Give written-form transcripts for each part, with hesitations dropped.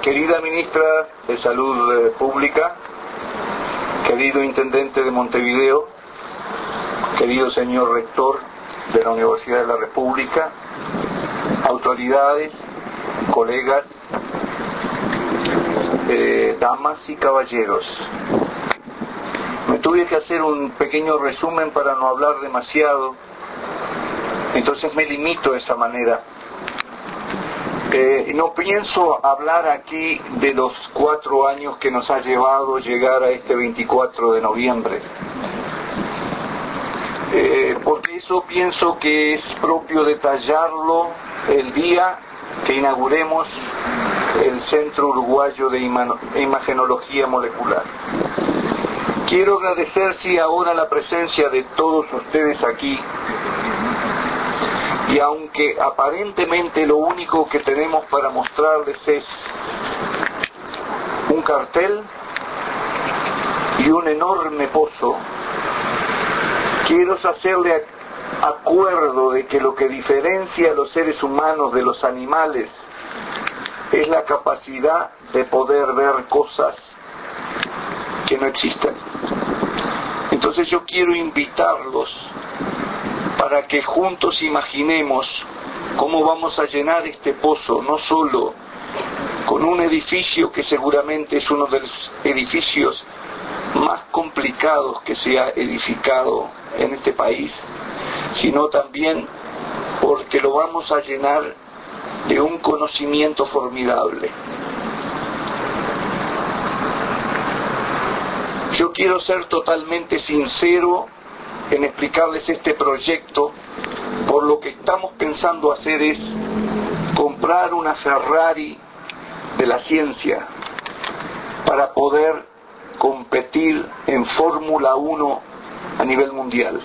Querida ministra de Salud Pública, querido intendente de Montevideo, querido señor rector de la Universidad de la República, autoridades, colegas, damas y caballeros. Me tuve que hacer un pequeño resumen para no hablar demasiado, entonces me limito de esa manera. No pienso hablar aquí de los 4 años que nos ha llevado llegar a este 24 de noviembre, porque eso pienso que es propio detallarlo el día que inauguremos el Centro Uruguayo de Imagenología Molecular. Quiero agradecer, sí, ahora la presencia de todos ustedes aquí. Y aunque aparentemente lo único que tenemos para mostrarles es un cartel y un enorme pozo, quiero hacerle acuerdo de que lo que diferencia a los seres humanos de los animales es la capacidad de poder ver cosas que no existen. Entonces yo quiero invitarlos para que juntos imaginemos cómo vamos a llenar este pozo, no solo con un edificio que seguramente es uno de los edificios más complicados que se ha edificado en este país, sino también porque lo vamos a llenar de un conocimiento formidable. Yo quiero ser totalmente sincero en explicarles este proyecto. Por lo que estamos pensando hacer es comprar una Ferrari de la ciencia para poder competir en Fórmula 1 a nivel mundial.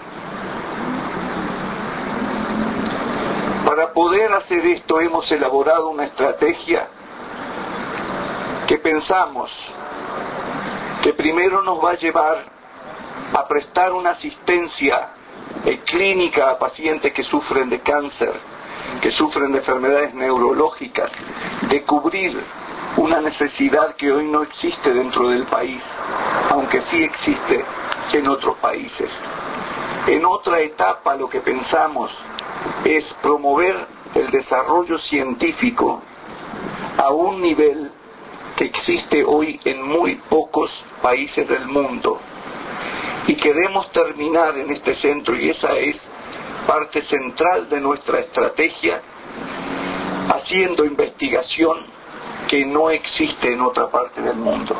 Para poder hacer esto hemos elaborado una estrategia que pensamos que primero nos va a llevar a prestar una asistencia clínica a pacientes que sufren de cáncer, que sufren de enfermedades neurológicas, de cubrir una necesidad que hoy no existe dentro del país, aunque sí existe en otros países. En otra etapa lo que pensamos es promover el desarrollo científico a un nivel que existe hoy en muy pocos países del mundo. Y queremos terminar en este centro, y esa es parte central de nuestra estrategia, haciendo investigación que no existe en otra parte del mundo.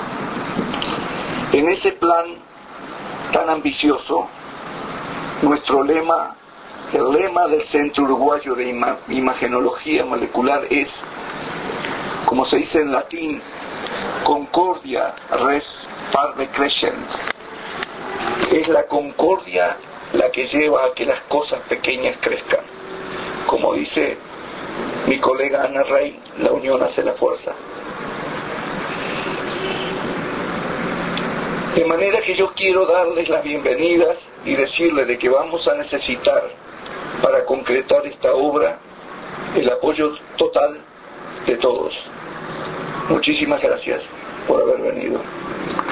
En ese plan tan ambicioso, nuestro lema, el lema del Centro Uruguayo de Imagenología Molecular es, como se dice en latín, Concordia res parve crescent. Es la concordia la que lleva a que las cosas pequeñas crezcan. Como dice mi colega Ana Rey, la unión hace la fuerza. De manera que yo quiero darles las bienvenidas y decirles de que vamos a necesitar para concretar esta obra el apoyo total de todos. Muchísimas gracias por haber venido.